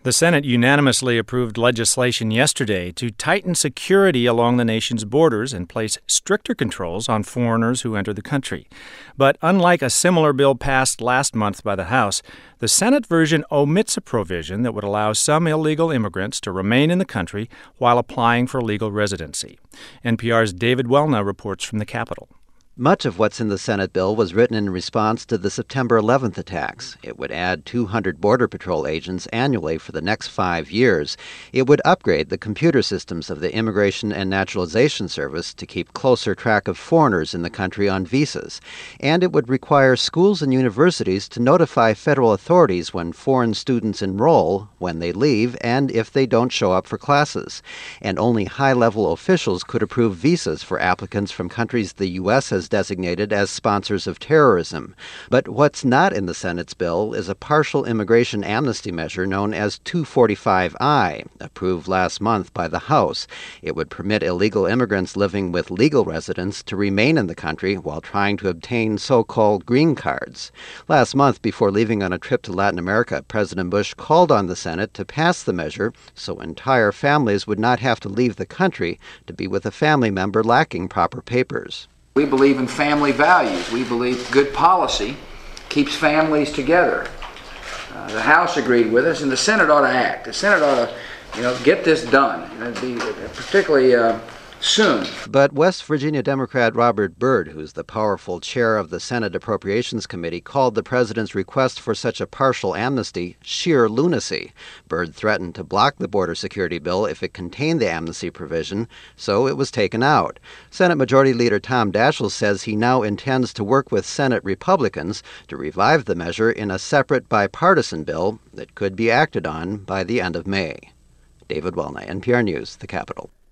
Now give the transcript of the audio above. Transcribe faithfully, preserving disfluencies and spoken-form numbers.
The Senate unanimously approved legislation yesterday to tighten security along the nation's borders and place stricter controls on foreigners who enter the country. But unlike a similar bill passed last month by the House, the Senate version omits a provision that would allow some illegal immigrants to remain in the country while applying for legal residency. N P R's David Welna reports from the Capitol. Much of what's in the Senate bill was written in response to the September eleventh attacks. It would add two hundred Border Patrol agents annually for the next five years. It would upgrade the computer systems of the Immigration and Naturalization Service to keep closer track of foreigners in the country on visas. And it would require schools and universities to notify federal authorities when foreign students enroll, when they leave, and if they don't show up for classes. And only high-level officials could approve visas for applicants from countries the U S has designated as sponsors of terrorism. But what's not in the Senate's bill is a partial immigration amnesty measure known as two forty-five I, approved last month by the House. It would permit illegal immigrants living with legal residence to remain in the country while trying to obtain so-called green cards. Last month, before leaving on a trip to Latin America, President Bush called on the Senate to pass the measure so entire families would not have to leave the country to be with a family member lacking proper papers. We believe in family values. We believe good policy keeps families together. Uh, the House agreed with us, and the Senate ought to act. The Senate ought to, you know, get this done, and be particularly uh, soon. But West Virginia Democrat Robert Byrd, who's the powerful chair of the Senate Appropriations Committee, called the president's request for such a partial amnesty sheer lunacy. Byrd threatened to block the border security bill if it contained the amnesty provision, so it was taken out. Senate Majority Leader Tom Daschle says he now intends to work with Senate Republicans to revive the measure in a separate bipartisan bill that could be acted on by the end of May. David Welna, N P R News, the Capitol.